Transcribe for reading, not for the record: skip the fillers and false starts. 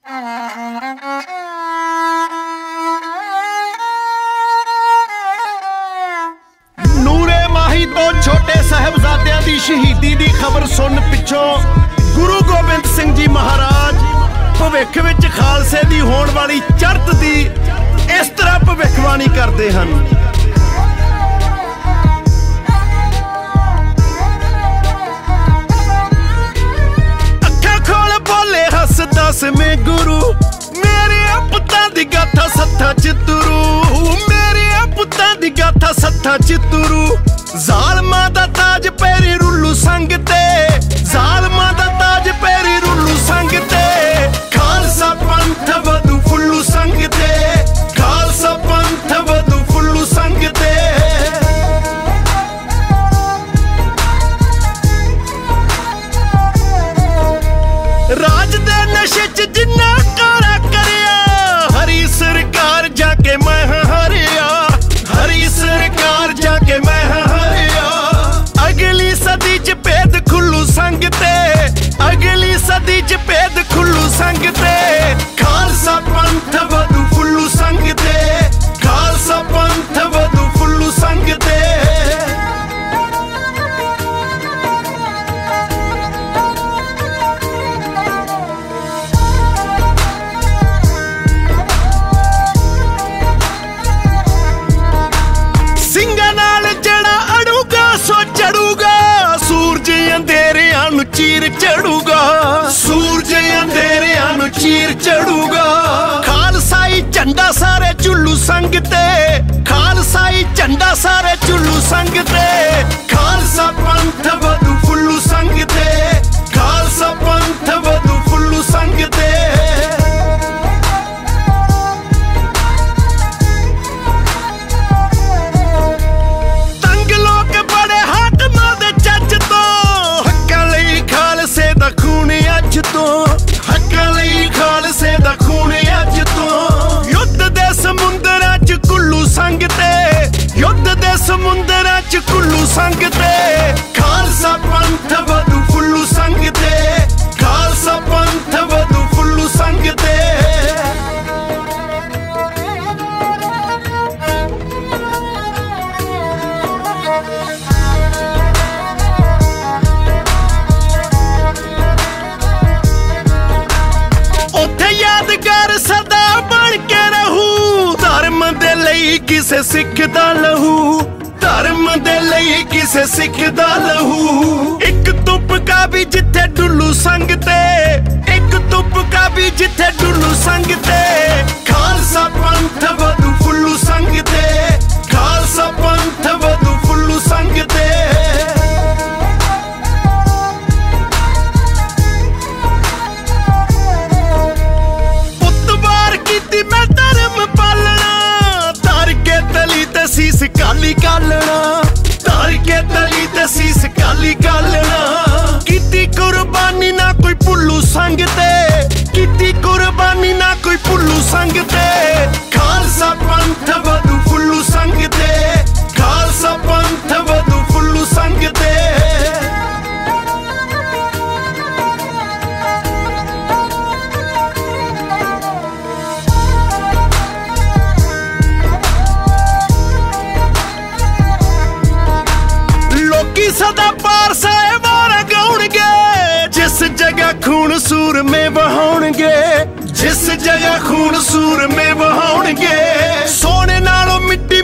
ਨੂਰੇ ਮਾਹੀ ਤੋਂ ਛੋਟੇ ਸਾਹਿਬਜ਼ਾਦਿਆਂ ਦੀ ਸ਼ਹੀਦੀ ਦੀ ਖਬਰ ਸੁਣ ਪਿੱਛੋਂ ਗੁਰੂ ਗੋਬਿੰਦ ਸਿੰਘ ਜੀ ਮਹਾਰਾਜ ਭਵਿੱਖ ਵਿੱਚ ਖਾਲਸੇ ਦੀ ਹੋਣ ਵਾਲੀ ਚੜ੍ਹਤ ਦੀ ਇਸ ਤਰ੍ਹਾਂ ਭਵਿੱਖਬਾਣੀ ਕਰਦੇ ਹਨ। ਅੱਖਾਂ ਖੋਲ ਬੋਲੇ ਹੱਸਦਾ ਸਮੇਂ ਗੁਰੂ, ਮੇਰੇ ਪੁੱਤਾਂ ਦੀ ਗਾਥਾ ਸੱਥਾਂ ਚ ਤੁਰੂ, ਮੇਰੇ ਪੁੱਤਾਂ ਦੀ ਗਾਥਾ ਸੱਥਾਂ ਚ ਤੁਰੂ। ਜ਼ਾਲਮਾਂ ਦਾ ਤਾਜ ਪੈਰੀ ਰੁੱਲੂ ਸੰਗ ਤੇ, ਜ਼ਾਲਮਾਂ ਦਾ ਤਾਜ ਪੈਰੀ ਰੁੱਲੂ ਸੰਗ ਤੇ। ਖਾਲਸਾ ਪੰਥ ਵਧੂ ਫੁੱਲੂ ਸੰਗ ਤੇ, ਖਾਲਸਾ ਪੰਥ ਵਧੂ ਫੁੱਲੂ ਸੰਗ ਤੇ। ਰਾਜ ਦੇ ਨਸ਼ੇ ਚ ਜਿੰਨਾ ਕਾਰਾ ਕਰਿਆ, ਹਰੀ ਸਰਕਾਰ ਜਾ ਕੇ ਮੈਂ ਹਾਰਿਆ, ਹਰੀ ਸਰਕਾਰ ਜਾ ਕੇ ਮੈਂ ਹਾਰਿਆ। ਅਗਲੀ ਸਦੀ ਚ ਭੇਦ ਖੁੱਲੂ ਸੰਗ ਤੇ, ਅਗਲੀ ਸਦੀ ਚ ਭੇਦ ਖੁੱਲੂ ਸੰਗ ਤੇ। ਖਾਲਸਾ ਪੰਥ ਵਧੂ ਫੁੱਲੂ ਸੰਗ ਤੇ, ਖਾਲਸਾ ਪੰਥ ਵਧੂ ਫੁੱਲੂ ਸੰਗ ਤੇ। ਸਿੰਘਾਂ ਨਾਲ ਜਿਹੜਾ ਅੜੂਗਾ ਸੋ ਚੜੂਗਾ, ਸੂਰਜ ਅੰਧੇਰਿਆਂ ਨੂੰ ਚੀਰ ਚੜੂਗਾ, ਸੂਰਜ ਅੰਧੇਰਿਆਂ ਨੂੰ ਚੀਰ ਚੜੂਗਾ। ਖਾਲਸਾਈ ਝੰਡਾ ਸਾਰੇ ਝੁੱਲੂ ਸੰਗ ਤੇ, ਖਾਲਸਾਈ ਝੰਡਾ ਸਾਰੇ ਝੁੱਲੂ ਸੰਗ ਤੇ। ਖਾਲਸਾ ਪੰਥ ਵਧੂ ਫੁੱਲੂ ਸੰਗ ਤੇ, ਖਾਲਸਾ ਪੰਥ ਵਧੂ ਫੁੱਲੂ ਸੰਗ ਤੇ। ਤੰਗ ਲੋਕ ਬੜੇ ਹਾਕਮਾਂ ਦੇ ਚੱਜ ਤੋਂ, ਹੱਕਾਂ ਲਈ ਖਾਲਸੇ ਦਾ ਖੂਨ ਅੱਜ ਤੋਂ, ਹੱਕਾਂ ਲਈ ਖਾਲਸੇ ਦਾ ਖੂਨ ਅੱਜ ਤੋਂ। ਯੁੱਧ ਦੇ ਸਮੁੰਦਰਾਂ ਚ ਕੁੱਲੂ ਸੰਗ ਤੇ, ਯੁੱਧ ਦੇ ਸਮੁੰਦਰਾਂ ਚ ਕੁੱਲੂ ਸੰਗ ਤੇ। ਖਾਲਸਾ ਪੰਥ ਵਧੂ ਫੁੱਲੂ ਸੰਗ ਤੇ, ਖਾਲਸਾ ਪੰਥ ਵਧੂ ਫੁੱਲੂ ਸੰਗ ਤੇ। ਉੱਥੇ ਯਾਦਗਾਰ ਸਦਾ ਬਣ ਕੇ ਰਹੂ, ਧਰਮ ਦੇ ਲਈ ਕਿਸੇ ਸਿੱਖ ਦਾ ਲਹੂ, ਧਰਮ ਦੇ ਲਈ ਕਿਸੇ ਸਿੱਖ ਦਾ ਲਹੂ। ਇੱਕ ਤੁਪਕਾ ਵੀ ਜਿੱਥੇ ਡੁੱਲੂ ਸੰਗ ਤੇ, ਇੱਕ ਤੁਪਕਾ ਵੀ ਜਿੱਥੇ ਡੁੱਲੂ ਸੰਗ ਤੇ। ਖਾਲਸਾ ਪੰਥ ਵਧੂ ਫੁੱਲੂ ਸੰਗ ਤੇ, ਖਾਲਸਾ ਪੰਥ ਵਧੂ ਫੁੱਲੂ ਸੰਗ ਤੇ। ਉਤਵਾਰ ਕੀਤੀ ਮੈਂ ਧਰਮ ਪਾਲਣਾ, ਧਰ ਕੇ ਤਲੀ ਤੇ ਸੀਸ ਕਾਲੀ ਕਾਲਣਾ, ਧਰ ਕੇ ਤਲੀ ਤੇ ਸੀਸ ਕਾਲੀ ਕਾਲਣਾ। ਕੀਤੀ ਕੁਰਬਾਨੀ ਨਾ ਕੋਈ ਭੁੱਲੂ ਸੰਗ ਤੇ, ਕੀਤੀ ਕੁਰਬਾਨੀ ਨਾ ਕੋਈ ਭੁੱਲੂ ਸੰਗ ਤੇ। ਖਾਲਸਾ ਪੰਥ ਵਧੂ ਫੁੱਲੂ ਸੰਗ ਤੇ, ਖਾਲਸਾ ਪੰਥ ਵਧੂ ਫੁੱਲੂ ਸੰਗ ਤੇ। ਲੋਕੀ ਸਦਾ ਪਾਰ ਸਾਹਿਬਾਨ ਗਾਉਣਗੇ, ਜਿਸ ਜਗ੍ਹਾ ਖੂਨ ਸੂਰਮੇ ਵਹਾਉਣਗੇ, ਜਿਸ ਜਗ੍ਹਾ ਖੂਨ ਸੂਰਮੇ ਵਹਾਉਣਗੇ। ਸੋਨੇ ਨਾਲੋਂ ਮਿੱਟੀ